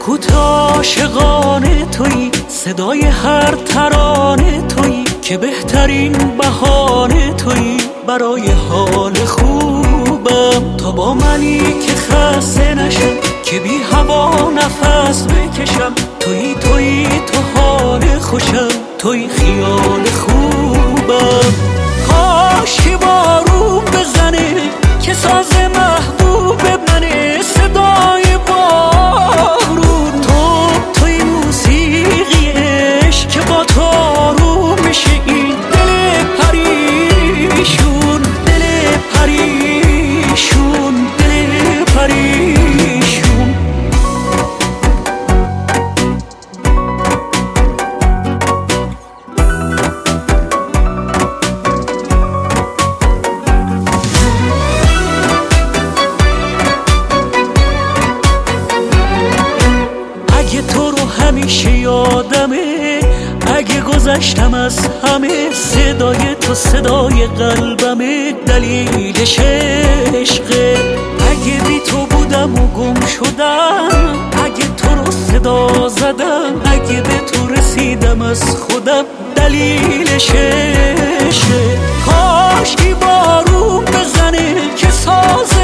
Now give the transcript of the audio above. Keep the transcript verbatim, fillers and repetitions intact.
سکوت عاشقانه تویی، صدای هر ترانه تویی، که بهترین بهانه تویی برای حال خوبم. تا با منی که خسته نشم، که بی هوا نفس بکشم، تویی تویی تو حال خوشم، تویی خیال خوبم. کاش که بارون بزنه که ساز محبوب منه، صدای بارون تو توی موسیقی عشق، که با تو آروم میشه این دل پریشون، دل پریشون، دل پریشون. اگه تو رو همیشه یادمه، اگه گذشتم از همه، صدای تو صدای قلبمه، دلیلش عشقه. اگه بی تو بودم و گم شدم، اگه تو رو صدا زدم، اگه به تو رسیدم از خودم، دلیلش عشقه. کاش که بارون بزنه که ساز